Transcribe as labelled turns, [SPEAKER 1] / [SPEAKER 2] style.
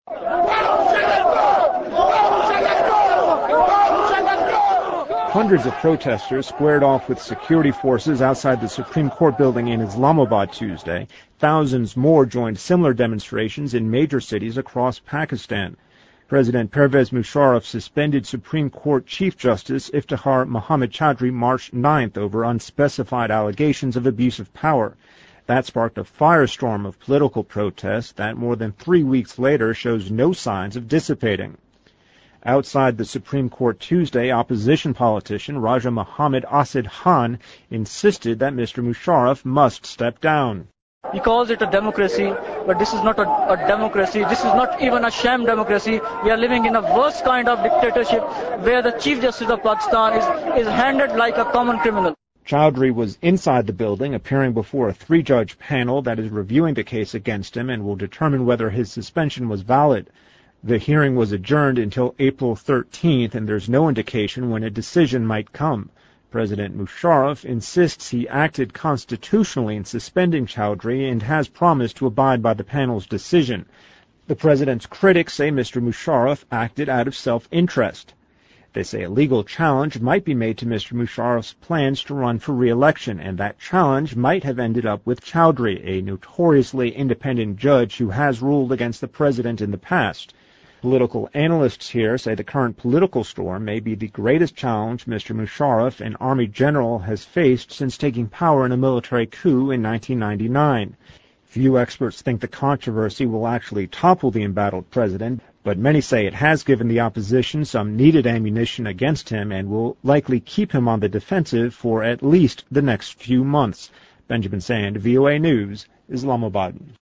[SPEAKER 1] Hundreds of protesters squared off with security forces outside the Supreme Court building in Islamabad Tuesday. Thousands more joined similar demonstrations in major cities across Pakistan. President Pervez Musharraf suspended Supreme Court Chief Justice Iftikhar Muhammad Chaudhry March 9th over unspecified allegations of abuse of power. That sparked a firestorm of political protest that more than 3 weeks later shows no signs of dissipating. Outside the Supreme Court Tuesday, opposition politician Raja Mohammad Asad Khan insisted that Mr. Musharraf must step down.
[SPEAKER 2] He calls it a democracy, but this is not a democracy. This is not even a sham democracy. We are living in a worse kind of dictatorship where the Chief Justice of Pakistan is handled like a common criminal.
[SPEAKER 1] Chaudhry was inside the building, appearing before a 3-judge panel that is reviewing the case against him and will determine whether his suspension was valid. The hearing was adjourned until April 13th, and there's no indication when a decision might come. President Musharraf insists he acted constitutionally in suspending Chaudhry and has promised to abide by the panel's decision. The president's critics say Mr. Musharraf acted out of self-interest. They say a legal challenge might be made to Mr. Musharraf's plans to run for re-election, and that challenge might have ended up with Chaudhry, a notoriously independent judge who has ruled against the president in the past. Political analysts here say the current political storm may be the greatest challenge Mr. Musharraf, an army general, has faced since taking power in a military coup in 1999. Few experts think the controversy will actually topple the embattled president, but many say it has given the opposition some needed ammunition against him and will likely keep him on the defensive for at least the next few months. Benjamin Sand, VOA News, Islamabad.